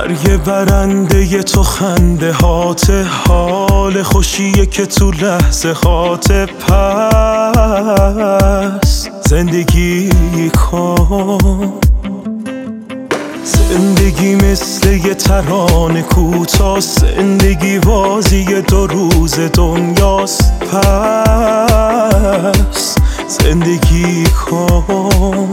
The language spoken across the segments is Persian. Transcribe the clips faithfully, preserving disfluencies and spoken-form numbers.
برگ برنده تو خنده هات، حال خوشیه که تو لحظه هات. پس زندگی کن، زندگی مثل یه ترانه کوتاه، زندگی بازی دو روز دنیاست. پس زندگی کن.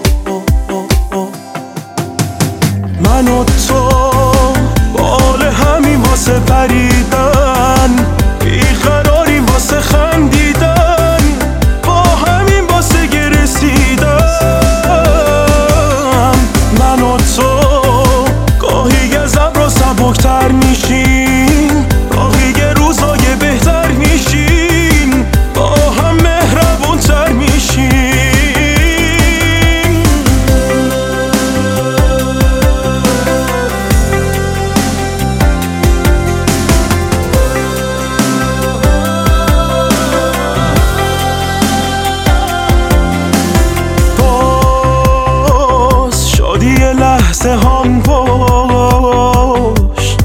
من و تو بال همین واسه پریدن، بیقراریم واسه خندیدن، با همین واسه رسیدن. من و تو گاهی از ابرا سبکتر میشیم، گاهی یه روزای بهتر میشیم، با هم مهربونتر میشیم. لحظه هم باش،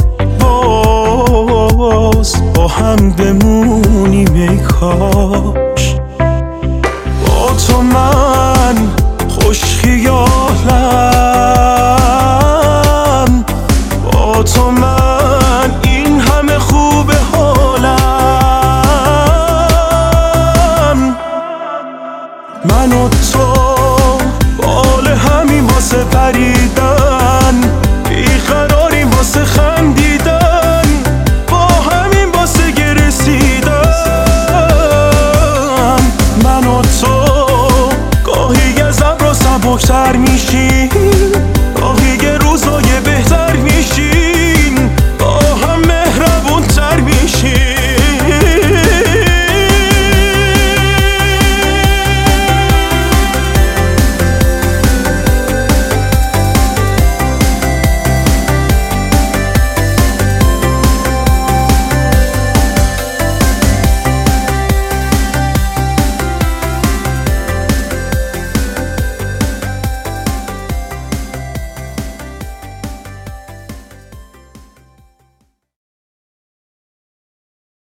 باز با هم بمونیم ای کاش. با تو من خوش خیالم، با تو من این همه خوب حالم. من و تو بال همین واسه پریدن،